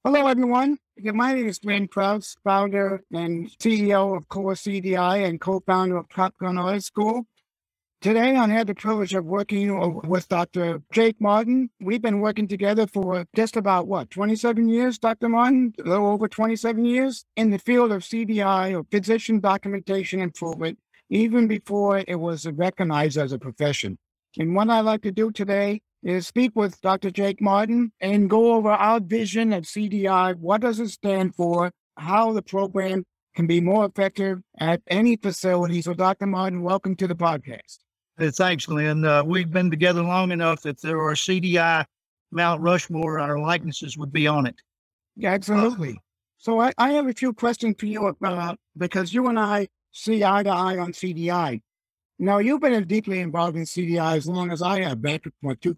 Hello, everyone. My name is Glenn Krause, founder and CEO of Core CDI and co-founder of Top Gun Oil School. Today, I had the privilege of working with Dr. Jake Martin. We've been working together for just about, 27 years, Dr. Martin? A little over 27 years in the field of CDI, or physician documentation improvement, even before it was recognized as a profession. And what I'd like to do today is speak with Dr. Jake Martin and go over our vision of CDI. What does it stand for? How the program can be more effective at any facility. So, Dr. Martin, welcome to the podcast. Thanks, Glenn. We've been together long enough that there are CDI Mount Rushmore, our likenesses would be on it. Yeah, absolutely. So I have a few questions for you because you and I see eye to eye on CDI. Now, you've been deeply involved in CDI as long as I have, back to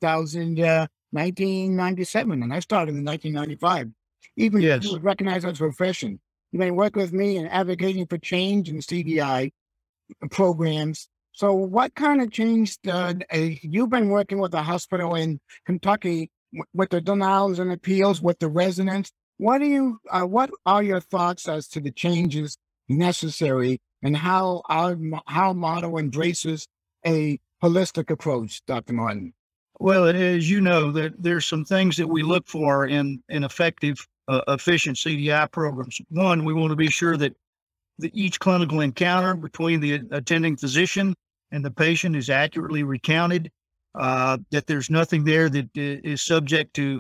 1997, and I started in 1995. Even Yes. you was recognized as a profession. You've been working with me and advocating for change in CDI programs. So what kind of change you've been working with a hospital in Kentucky with the denials and appeals with the residents? What are your thoughts as to the changes necessary and how our model embraces a holistic approach, Dr. Martin? Well, as you know, there's some things that we look for in effective, efficient CDI programs. One, we want to be sure that each clinical encounter between the attending physician and the patient is accurately recounted, that there's nothing there that is subject to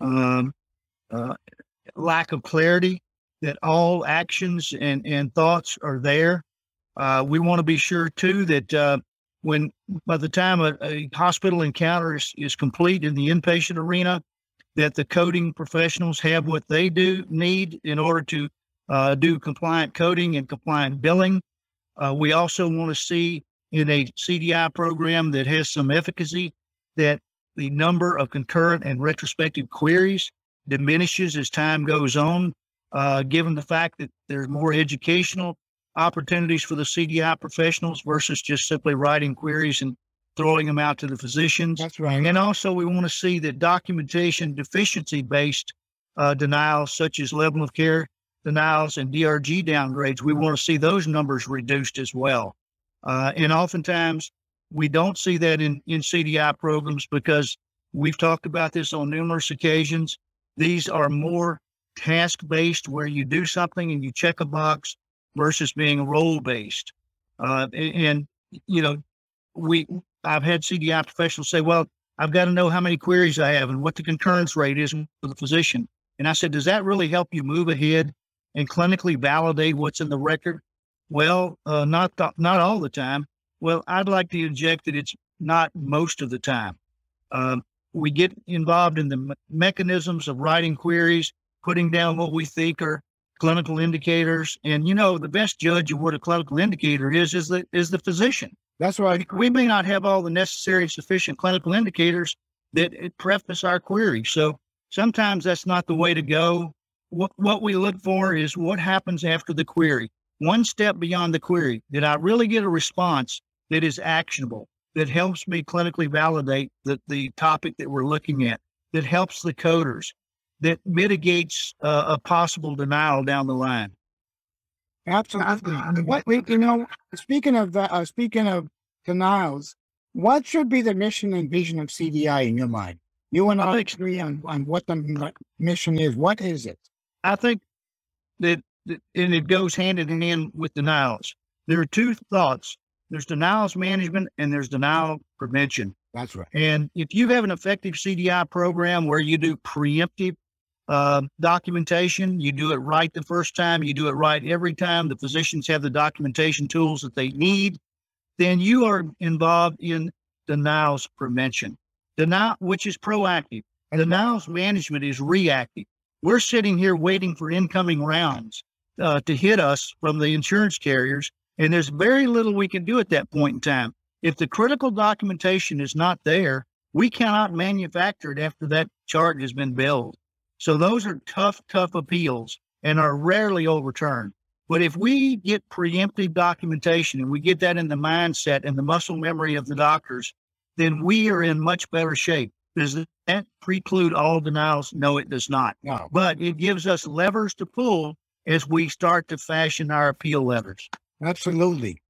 lack of clarity, that all actions and thoughts are there. We want to be sure, too, that when by the time a hospital encounter is complete in the inpatient arena, that the coding professionals have what they need in order to do compliant coding and compliant billing. We also want to see in a CDI program that has some efficacy that the number of concurrent and retrospective queries diminishes as time goes on, given the fact that there's more educational opportunities for the CDI professionals versus just simply writing queries and throwing them out to the physicians. That's right. And also we want to see that documentation deficiency-based denials, such as level of care denials and DRG downgrades, we want to see those numbers reduced as well. And oftentimes we don't see that in CDI programs because we've talked about this on numerous occasions. These are more task-based where you do something and you check a box versus being role-based. I've had CDI professionals say, well, I've got to know how many queries I have and what the concurrence rate is for the physician. And I said, does that really help you move ahead and clinically validate what's in the record? Well, not all the time. Well, I'd like to inject that it's not most of the time. We get involved in the mechanisms of writing queries, putting down what we think are clinical indicators. And, the best judge of what a clinical indicator is the physician. That's right. We may not have all the necessary sufficient clinical indicators that preface our query. So sometimes that's not the way to go. What we look for is what happens after the query. One step beyond the query. Did I really get a response that is actionable, that helps me clinically validate the topic that we're looking at, that helps the coders, that mitigates a possible denial down the line? Absolutely. Speaking of denials, what should be the mission and vision of CDI in your mind? You and I agree on what the mission is. What is it? I think that, and it goes hand in hand with denials. There are two thoughts. There's denials management and there's denial prevention. That's right. And if you have an effective CDI program where you do preemptive documentation, you do it right the first time, you do it right every time, the physicians have the documentation tools that they need, then you are involved in denials prevention. Denial, which is proactive. Denials management is reactive. We're sitting here waiting for incoming rounds to hit us from the insurance carriers, and there's very little we can do at that point in time. If the critical documentation is not there, we cannot manufacture it after that chart has been billed. So those are tough appeals and are rarely overturned. But if we get preemptive documentation and we get that in the mindset and the muscle memory of the doctors, then we are in much better shape. Does that preclude all denials? No, it does not. No. But it gives us levers to pull as we start to fashion our appeal letters. Absolutely.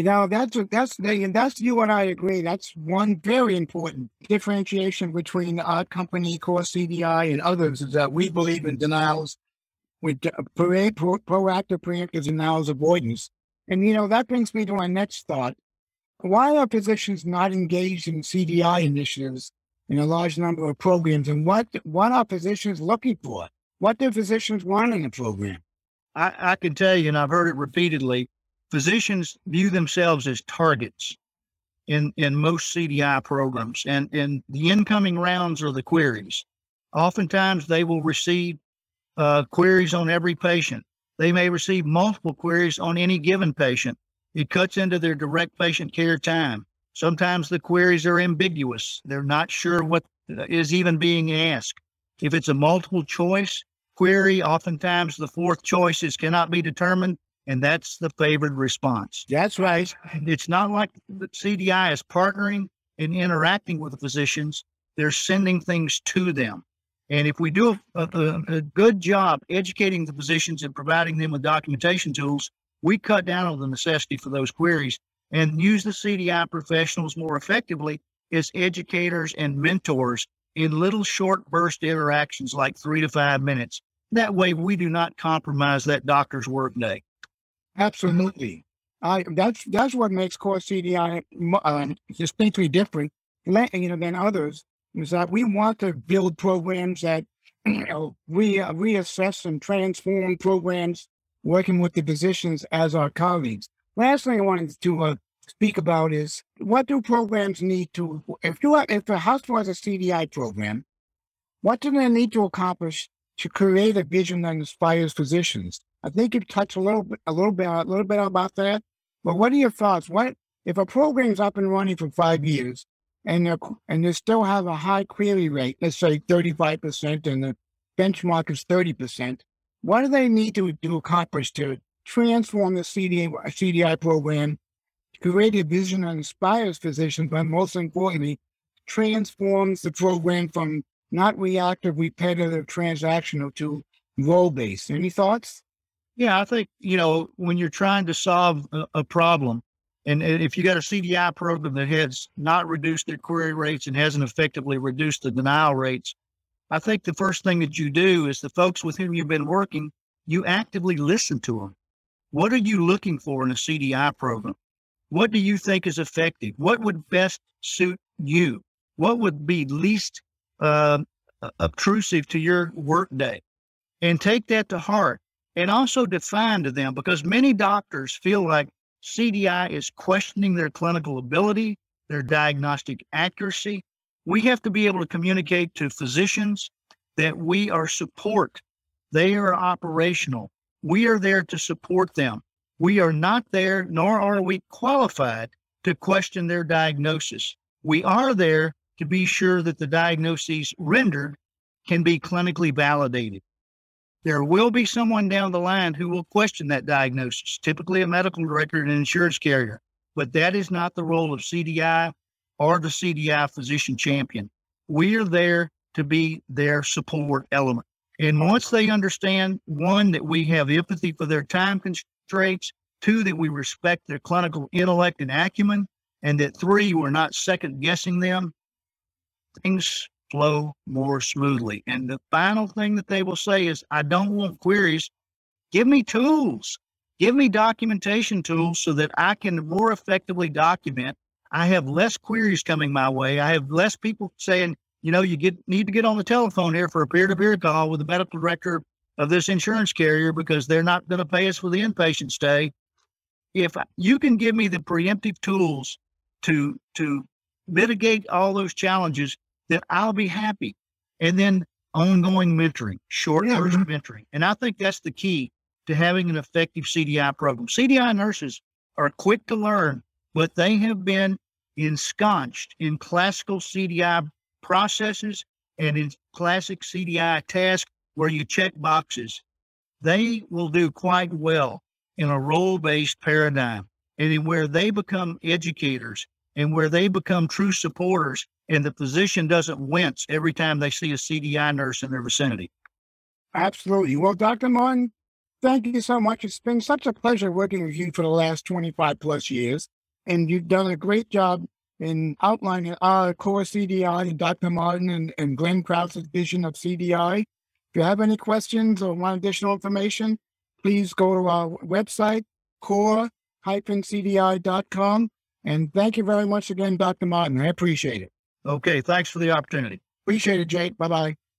That's you and I agree. That's one very important differentiation between our company, Core CDI, and others is that we believe in denials with proactive preemptive denials avoidance. And, that brings me to my next thought. Why are physicians not engaged in CDI initiatives in a large number of programs? And what are physicians looking for? What do physicians want in a program? I can tell you, and I've heard it repeatedly, physicians view themselves as targets in most CDI programs, and the incoming rounds are the queries. Oftentimes they will receive queries on every patient. They may receive multiple queries on any given patient. It cuts into their direct patient care time. Sometimes the queries are ambiguous. They're not sure what is even being asked. If it's a multiple choice query, oftentimes the fourth choices cannot be determined, and that's the favored response. That's right. It's not like the CDI is partnering and interacting with the physicians. They're sending things to them. And if we do a good job educating the physicians and providing them with documentation tools, we cut down on the necessity for those queries and use the CDI professionals more effectively as educators and mentors in little short burst interactions like 3 to 5 minutes. That way we do not compromise that doctor's workday. Absolutely. That's what makes Core CDI distinctly different than others, is that we want to build programs that reassess and transform programs working with the physicians as our colleagues. Last thing I wanted to speak about is, what do programs need to, if a hospital has a CDI program, what do they need to accomplish to create a vision that inspires physicians? I think you've touched a little bit about that, but what are your thoughts? What if a program's up and running for 5 years and they still have a high query rate, let's say 35%, and the benchmark is 30%? What do they need to accomplish to transform the CDI program, create a vision that inspires physicians, but most importantly, transforms the program from not reactive, repetitive, transactional to role-based? Any thoughts? Yeah, I think, when you're trying to solve a problem, and if you got a CDI program that has not reduced their query rates and hasn't effectively reduced the denial rates, I think the first thing that you do is the folks with whom you've been working, you actively listen to them. What are you looking for in a CDI program? What do you think is effective? What would best suit you? What would be least obtrusive to your workday? And take that to heart and also define to them, because many doctors feel like CDI is questioning their clinical ability, their diagnostic accuracy. We have to be able to communicate to physicians that we are support. They are operational. We are there to support them. We are not there, nor are we qualified to question their diagnosis. We are there to be sure that the diagnoses rendered can be clinically validated. There will be someone down the line who will question that diagnosis, typically a medical director and an insurance carrier, but that is not the role of CDI or the CDI physician champion. We are there to be their support element. And once they understand, one, that we have empathy for their time constraints, two, that we respect their clinical intellect and acumen, and that three, we're not second guessing them, things flow more smoothly. And the final thing that they will say is, I don't want queries. Give me tools. Give me documentation tools so that I can more effectively document. I have less queries coming my way. I have less people saying, you need to get on the telephone here for a peer-to-peer call with the medical director of this insurance carrier because they're not going to pay us for the inpatient stay. If you can give me the preemptive tools to mitigate all those challenges, then I'll be happy. And then ongoing mentoring, short-burst mentoring. And I think that's the key to having an effective CDI program. CDI nurses are quick to learn, but they have been ensconced in classical CDI processes and in classic CDI tasks where you check boxes. They will do quite well in a role-based paradigm, and where they become educators and where they become true supporters and the physician doesn't wince every time they see a CDI nurse in their vicinity. Absolutely. Well, Dr. Martin, thank you so much. It's been such a pleasure working with you for the last 25 plus years. And you've done a great job in outlining our core CDI and Dr. Martin and Glenn Krause's vision of CDI. If you have any questions or want additional information, please go to our website, core-cdi.com. And thank you very much again, Dr. Martin. I appreciate it. Okay, thanks for the opportunity. Appreciate it, Jake. Bye-bye.